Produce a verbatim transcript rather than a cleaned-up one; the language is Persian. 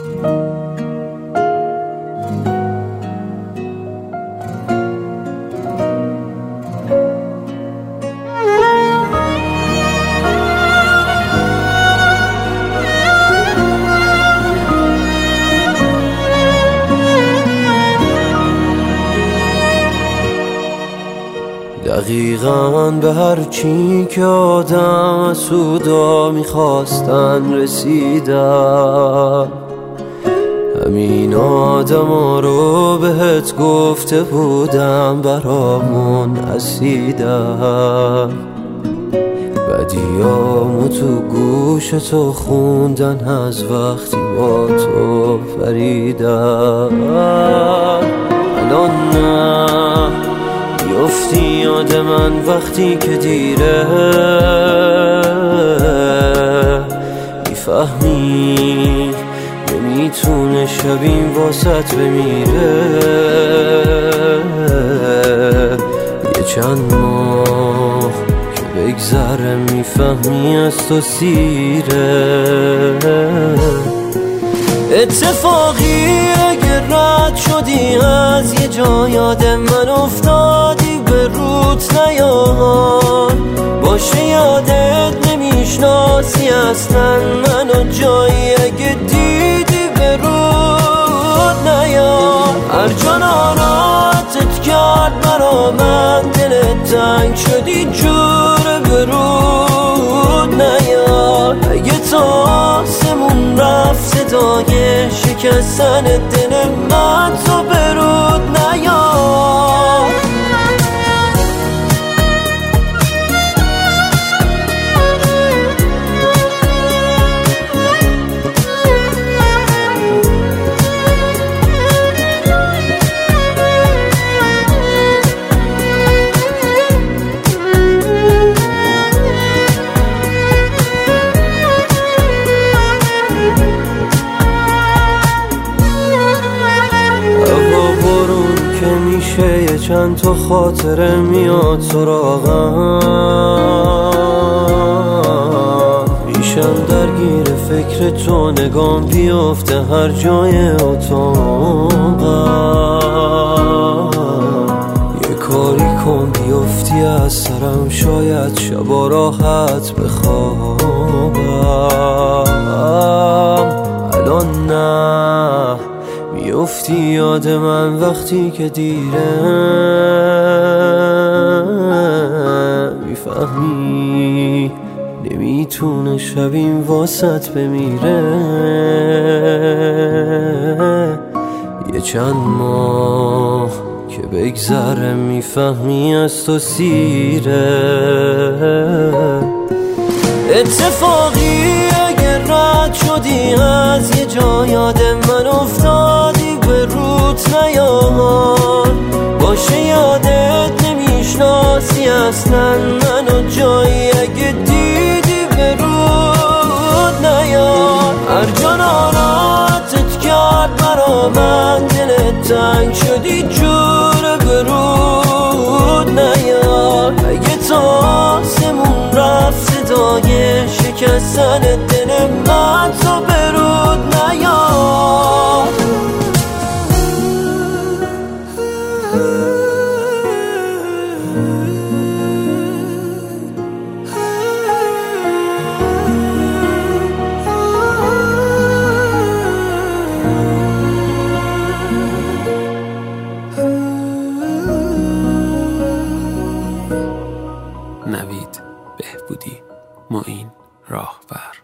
دقیقاً به هر چی که آدم سودا میخواستن رسیدم. همین آدم ها رو بهت گفته بودم برامون اسیدم. بدیامو تو گوش تو خوندن از وقتی با تو فریدم. الان نه بیفتی یاد من وقتی که دیره، میفهمی نمیتونه شبیم واسط بمیره. یه چند ماه که بگذره میفهمی از تو سیره. اتفاقی اگر رد شدی از یه جا یاد من افتادی به روت نیاد باشه، یادت نمیشناسی اصلا منو جایی اگه دیدی به رود نیاد. هر جا ناراحتت کرد برا من دلت تنگ شدی جور به رود نیاد. اگه تا آسمون رفت صدای شکستن دل من تو به رود نیاد. یه چند تا خاطره میاد سراغم، میشم درگیر فکر تو، نگام بیافته هر جای اتاقم. یه کاری کن بیافتی از سرم، شاید شبا راحت بخوابم. الان نه بیفتی یاد من وقتی که دیره، میفهمی نمیتونه شبیم واسط بمیره. یه چند ماه که بگذره میفهمی از تو سیره. اتفاقی اگر رد شدی از یه جا یاد من افتادی به روت نیاد باشه، یادت نمیشناسی اصلا منو جایی اگه دیدی به رود نیاد. هر جا ناراحتت کرد برا من دلت تنگ شدی جور به رود نیاد. اگه تا آسمون رفت صدای شکستن دل من تو به رود نیاد. نوید بهبودی، معین راهبر.